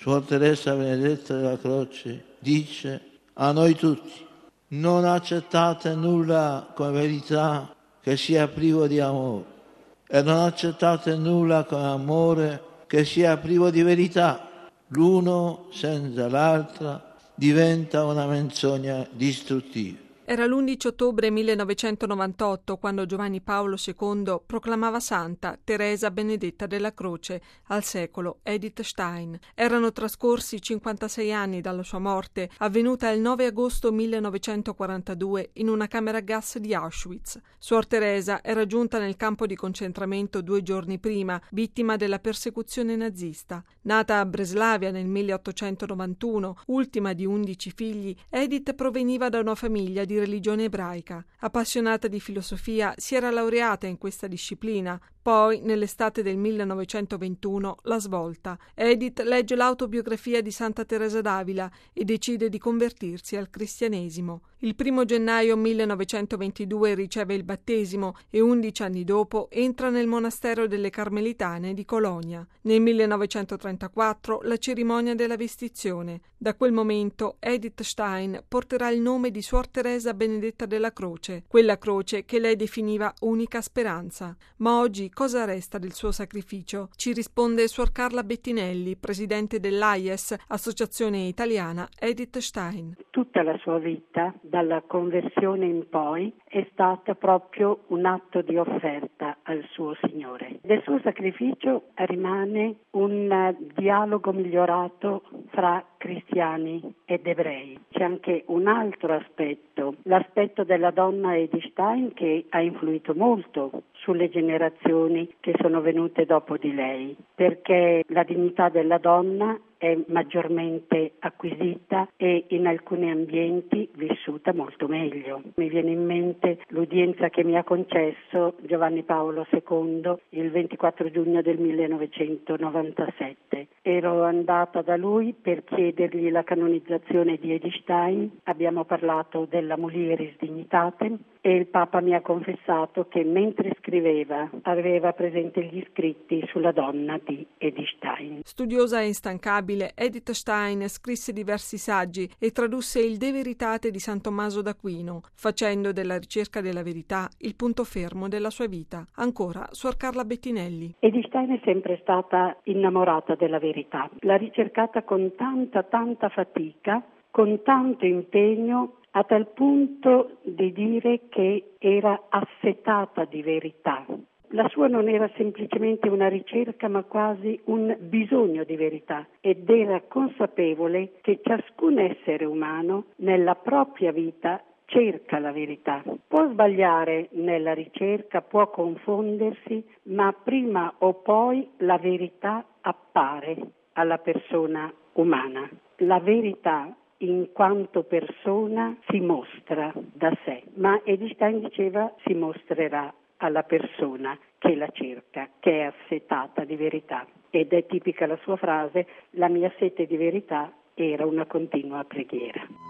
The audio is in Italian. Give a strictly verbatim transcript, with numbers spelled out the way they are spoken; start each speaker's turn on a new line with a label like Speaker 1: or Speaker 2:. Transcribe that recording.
Speaker 1: Suor Teresa Benedetta della Croce dice a noi tutti: non accettate nulla come verità che sia privo di amore, e non accettate nulla come amore che sia privo di verità. L'uno senza l'altra diventa una menzogna distruttiva.
Speaker 2: Era l'undici ottobre millenovecentonovantotto quando Giovanni Paolo secondo proclamava santa Teresa Benedetta della Croce, al secolo Edith Stein. Erano trascorsi cinquantasei anni dalla sua morte, avvenuta il nove agosto millenovecentoquarantadue in una camera a gas di Auschwitz. Suor Teresa era giunta nel campo di concentramento due giorni prima, vittima della persecuzione nazista. Nata a Breslavia nel milleottocentonovantuno, ultima di undici figli, Edith proveniva da una famiglia di religione ebraica. Appassionata di filosofia, si era laureata in questa disciplina. Poi, nell'estate del millenovecentoventuno, la svolta. Edith legge l'autobiografia di Santa Teresa d'Avila e decide di convertirsi al cristianesimo. Il primo gennaio millenovecentoventidue riceve il battesimo e undici anni dopo entra nel monastero delle Carmelitane di Colonia. Nel millenovecentotrentaquattro la cerimonia della vestizione. Da quel momento Edith Stein porterà il nome di Suor Teresa Benedetta della Croce, quella croce che lei definiva unica speranza. Ma oggi cosa resta del suo sacrificio? Ci risponde Suor Carla Bettinelli, presidente dell'A I E S, Associazione Italiana Edith Stein.
Speaker 3: Tutta la sua vita, dalla conversione in poi, è stata proprio un atto di offerta al suo Signore. Del suo sacrificio rimane un dialogo migliorato fra cristiani ed ebrei. C'è anche un altro aspetto, l'aspetto della donna Edith Stein, che ha influito molto sulle generazioni che sono venute dopo di lei, perché la dignità della donna è maggiormente acquisita e in alcuni ambienti vissuta molto meglio. Mi viene in mente l'udienza che mi ha concesso Giovanni Paolo secondo il ventiquattro giugno del millenovecentonovantasette. Ero andata da lui per chiedergli la canonizzazione di Edith Stein, abbiamo parlato della Mulieris Dignitatem e il Papa mi ha confessato che mentre scriveva aveva presente gli scritti sulla donna di Edith Stein.
Speaker 2: Studiosa e instancabile, Edith Stein scrisse diversi saggi e tradusse il De Veritate di San Tommaso d'Aquino, facendo della ricerca della verità il punto fermo della sua vita. Ancora, Suor Carla Bettinelli.
Speaker 3: Edith Stein è sempre stata innamorata della verità, l'ha ricercata con tanta tanta fatica, con tanto impegno, a tal punto di dire che era assetata di verità. La sua non era semplicemente una ricerca, ma quasi un bisogno di verità, ed era consapevole che ciascun essere umano nella propria vita cerca la verità. Può sbagliare nella ricerca, può confondersi, ma prima o poi la verità appare alla persona umana. La verità in quanto persona si mostra da sé, ma Edith Stein diceva si mostrerà alla persona che la cerca, che è assetata di verità. Ed è tipica la sua frase: la mia sete di verità era una continua preghiera.